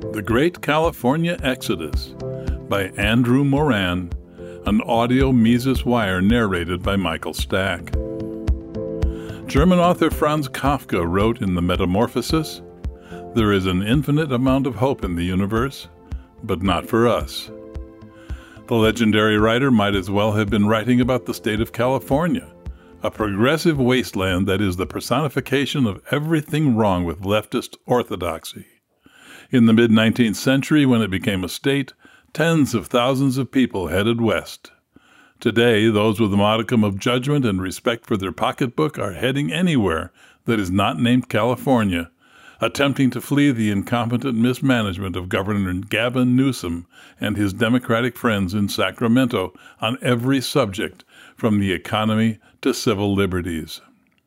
The Great California Exodus by Andrew Moran, an audio Mises Wire narrated by Michael Stack. German author Franz Kafka wrote in The Metamorphosis, "There is an infinite amount of hope in the universe, but not for us." The legendary writer might as well have been writing about the state of California, a progressive wasteland that is the personification of everything wrong with leftist orthodoxy. In the mid-19th century, when it became a state, tens of thousands of people headed west. Today, those with a modicum of judgment and respect for their pocketbook are heading anywhere that is not named California, attempting to flee the incompetent mismanagement of Governor Gavin Newsom and his Democratic friends in Sacramento on every subject, from the economy to civil liberties.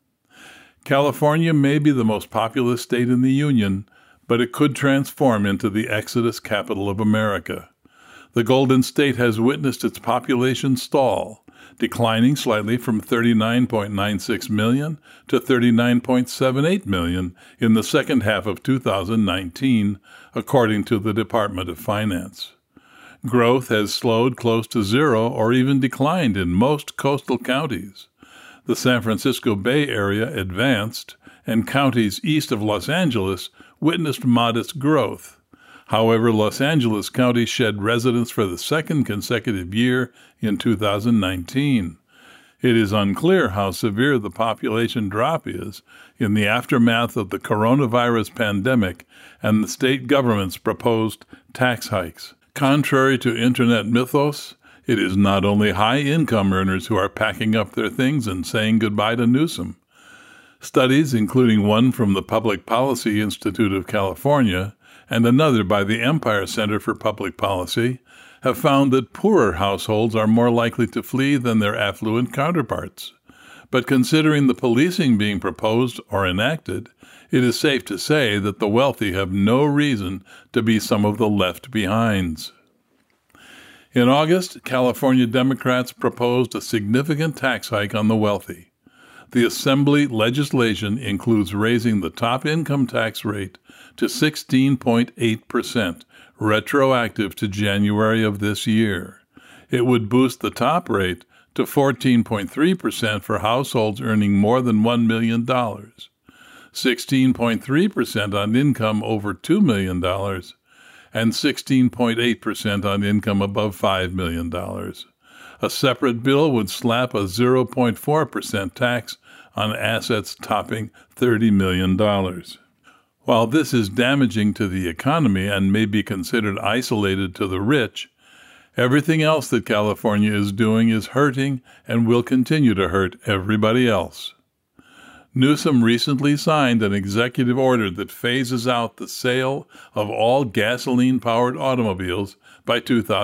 California may be the most populous state in the Union, but it could transform into the Exodus capital of America. The Golden State has witnessed its population stall, declining slightly from 39.96 million to 39.78 million in the second half of 2019, according to the Department of Finance. Growth has slowed close to zero or even declined in most coastal counties. The San Francisco Bay Area advanced, and counties east of Los Angeles witnessed modest growth. However, Los Angeles County shed residents for the second consecutive year in 2019. It is unclear how severe the population drop is in the aftermath of the coronavirus pandemic and the state government's proposed tax hikes. Contrary to internet mythos, it is not only high-income earners who are packing up their things and saying goodbye to Newsom. Studies, including one from the Public Policy Institute of California and another by the Empire Center for Public Policy, have found that poorer households are more likely to flee than their affluent counterparts. But considering the policing being proposed or enacted, it is safe to say that the wealthy have no reason to be some of the left behinds. In August, California Democrats proposed a significant tax hike on the wealthy. The Assembly legislation includes raising the top income tax rate to 16.8%, retroactive to January of this year. It would boost the top rate to 14.3% for households earning more than $1 million, 16.3% on income over $2 million, and 16.8% on income above $5 million. A separate bill would slap a 0.4% tax on assets topping $30 million. While this is damaging to the economy and may be considered isolated to the rich, everything else that California is doing is hurting and will continue to hurt everybody else. Newsom recently signed an executive order that phases out the sale of all gasoline-powered automobiles by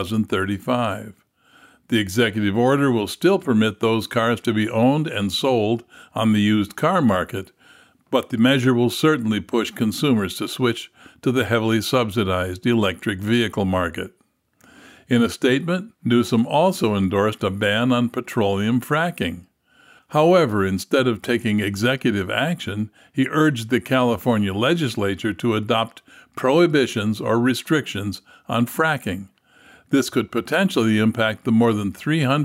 2035. The executive order will still permit those cars to be owned and sold on the used car market, but the measure will certainly push consumers to switch to the heavily subsidized electric vehicle market. In a statement, Newsom also endorsed a ban on petroleum fracking. However, instead of taking executive action, he urged the California legislature to adopt prohibitions or restrictions on fracking. This could potentially impact the more than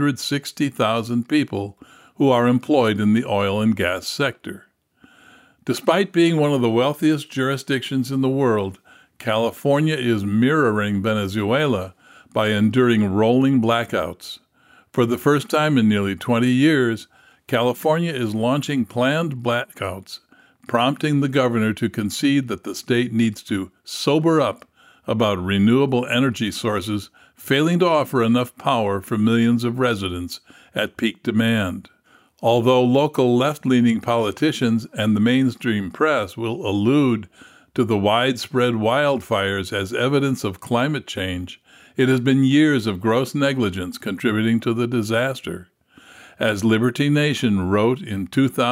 360,000 people who are employed in the oil and gas sector. Despite being one of the wealthiest jurisdictions in the world, California is mirroring Venezuela by enduring rolling blackouts. For the first time in nearly 20 years, California is launching planned blackouts, prompting the governor to concede that the state needs to sober up about renewable energy sources failing to offer enough power for millions of residents at peak demand. Although local left-leaning politicians and the mainstream press will allude to the widespread wildfires as evidence of climate change, it has been years of gross negligence contributing to the disaster. As Liberty Nation wrote in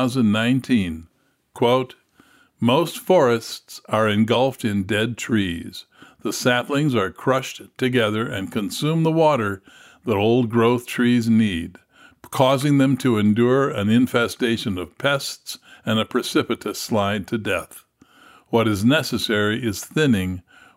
2019, quote, "Most forests are engulfed in dead trees. The saplings are crushed together and consume the water that old-growth trees need, causing them to endure an infestation of pests and a precipitous slide to death. What is necessary is thinning,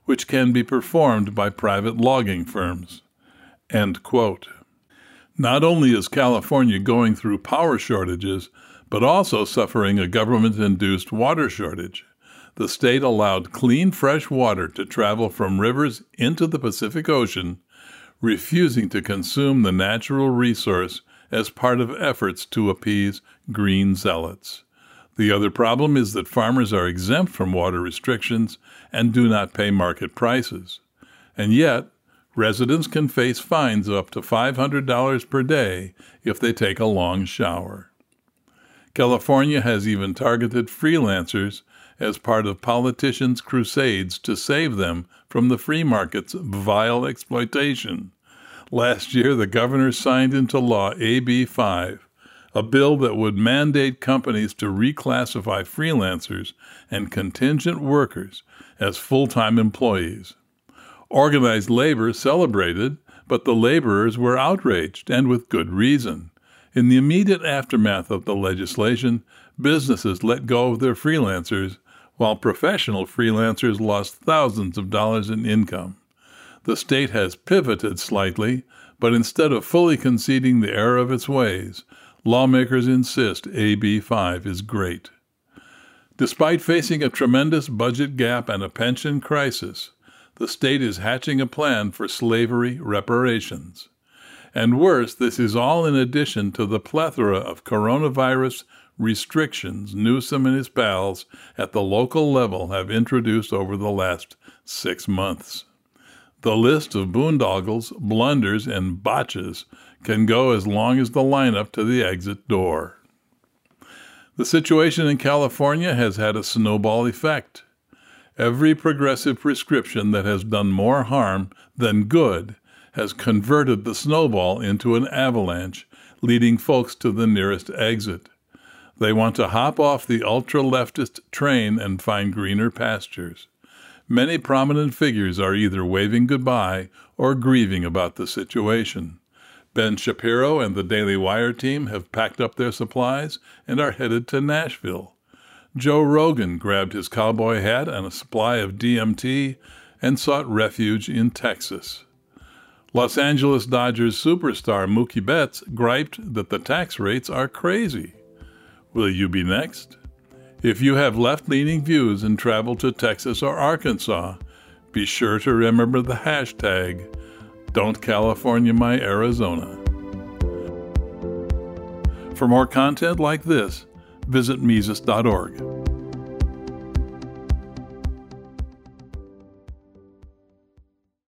which can be performed by private logging firms." End quote. Not only is California going through power shortages, but also suffering a government-induced water shortage. The state allowed clean, fresh water to travel from rivers into the Pacific Ocean, refusing to consume the natural resource as part of efforts to appease green zealots. The other problem is that farmers are exempt from water restrictions and do not pay market prices. And yet, residents can face fines of up to $500 per day if they take a long shower. California has even targeted freelancers as part of politicians' crusades to save them from the free market's vile exploitation. Last year, the governor signed into law AB 5, a bill that would mandate companies to reclassify freelancers and contingent workers as full-time employees. Organized labor celebrated, but the laborers were outraged, and with good reason. In the immediate aftermath of the legislation, businesses let go of their freelancers, while professional freelancers lost thousands of dollars in income. The state has pivoted slightly, but instead of fully conceding the error of its ways, lawmakers insist AB 5 is great. Despite facing a tremendous budget gap and a pension crisis, the state is hatching a plan for slavery reparations. And worse, this is all in addition to the plethora of coronavirus restrictions Newsom and his pals at the local level have introduced over the last 6 months. The list of boondoggles, blunders, and botches can go as long as the lineup to the exit door. The situation in California has had a snowball effect. Every progressive prescription that has done more harm than good has converted the snowball into an avalanche, leading folks to the nearest exit. They want to hop off the ultra-leftist train and find greener pastures. Many prominent figures are either waving goodbye or grieving about the situation. Ben Shapiro and the Daily Wire team have packed up their supplies and are headed to Nashville. Joe Rogan grabbed his cowboy hat and a supply of DMT and sought refuge in Texas. Los Angeles Dodgers superstar Mookie Betts griped that the tax rates are crazy. Will you be next? If you have left-leaning views and travel to Texas or Arkansas, be sure to remember the hashtag Don't California My Arizona. For more content like this, visit Mises.org.